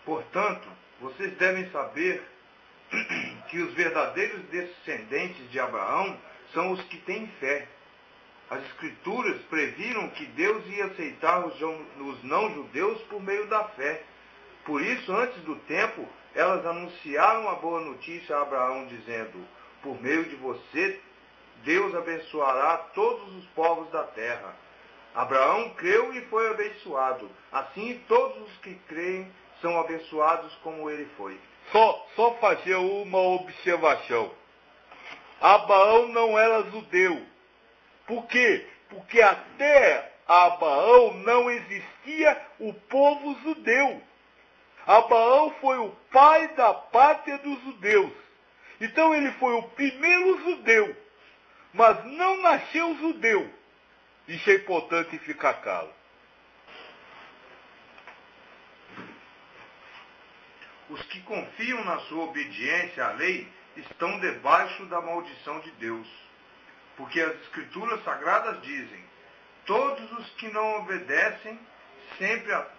Portanto, vocês devem saber que os verdadeiros descendentes de Abraão são os que têm fé. As Escrituras previram que Deus ia aceitar os não-judeus por meio da fé. Por isso, antes do tempo, elas anunciaram a boa notícia a Abraão, dizendo: por meio de você, Deus abençoará todos os povos da terra. Abraão creu e foi abençoado. Assim, todos os que creem são abençoados como ele foi. Só fazer uma observação. Abraão não era judeu. Por quê? Porque até Abraão não existia o povo judeu. Abraão foi o pai da pátria dos judeus. Então ele foi o primeiro judeu, mas não nasceu judeu. Isso é importante ficar claro. Os que confiam na sua obediência à lei estão debaixo da maldição de Deus. Porque as Escrituras Sagradas dizem: todos os que não obedecem sempre a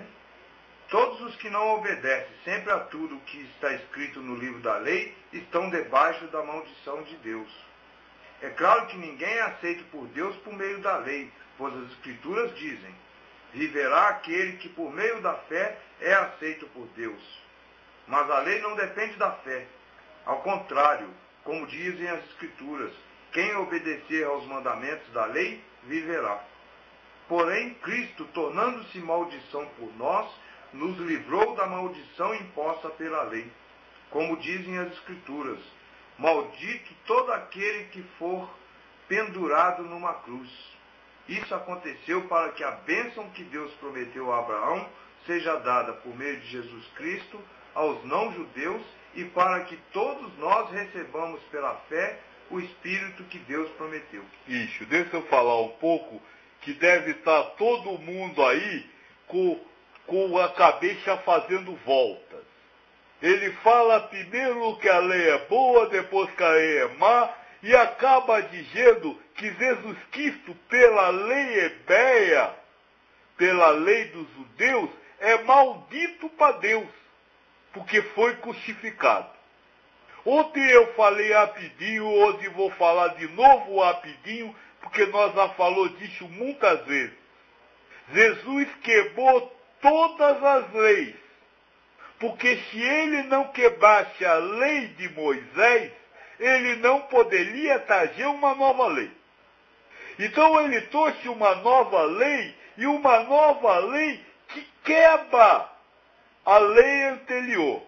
tudo o que está escrito no livro da lei estão debaixo da maldição de Deus. É claro que ninguém é aceito por Deus por meio da lei, pois as Escrituras dizem: viverá aquele que por meio da fé é aceito por Deus. Mas a lei não depende da fé. Ao contrário, como dizem as Escrituras, quem obedecer aos mandamentos da lei, viverá. Porém, Cristo, tornando-se maldição por nós, nos livrou da maldição imposta pela lei. Como dizem as Escrituras: maldito todo aquele que for pendurado numa cruz. Isso aconteceu para que a bênção que Deus prometeu a Abraão seja dada por meio de Jesus Cristo aos não-judeus e para que todos nós recebamos pela fé o Espírito que Deus prometeu. Isso, deixa eu falar um pouco, que deve estar todo mundo aí com a cabeça fazendo voltas. Ele fala primeiro que a lei é boa, depois que a lei é má, e acaba dizendo que Jesus Cristo, pela lei hebreia, pela lei dos judeus, é maldito para Deus, porque foi crucificado. Ontem eu falei rapidinho, hoje vou falar de novo rapidinho, porque nós já falamos disso muitas vezes. Jesus quebrou todas as leis, porque se ele não quebrasse a lei de Moisés, ele não poderia trazer uma nova lei. Então ele trouxe uma nova lei, e uma nova lei que quebra a lei anterior.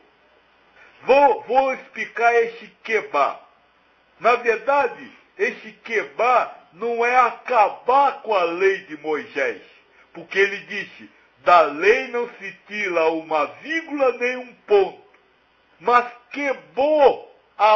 Vou explicar esse quebrar. Na verdade, esse quebrar não é acabar com a lei de Moisés, porque ele disse: da lei não se tira uma vírgula nem um ponto, mas quebrou a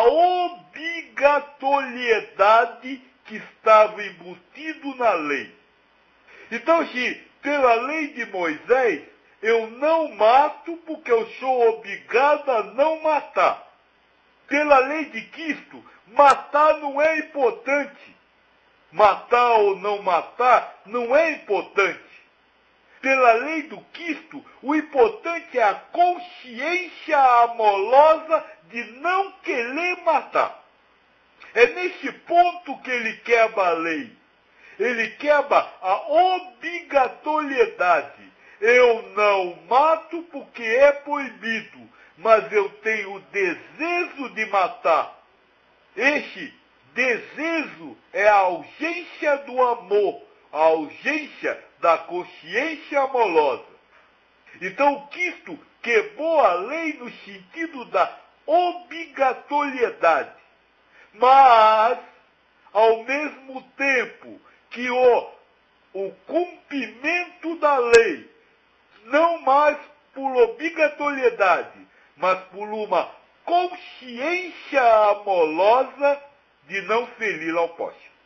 obrigatoriedade que estava embutido na lei. Então, se pela lei de Moisés eu não mato porque eu sou obrigado a não matar, pela lei de Cristo, matar não é importante. Matar ou não matar não é importante. Pela lei do Cristo, o importante é a consciência amorosa de não querer matar. É nesse ponto que ele quebra a lei. Ele quebra a obrigatoriedade. Eu não mato porque é proibido, mas eu tenho o desejo de matar. Este desejo é a ausência do amor, a ausência da consciência amorosa. Então Cristo quebrou a lei no sentido da obrigatoriedade. Mas, ao mesmo tempo que o cumprimento da lei, não mais por obrigatoriedade, mas por uma consciência amorosa de não ferir ao próximo.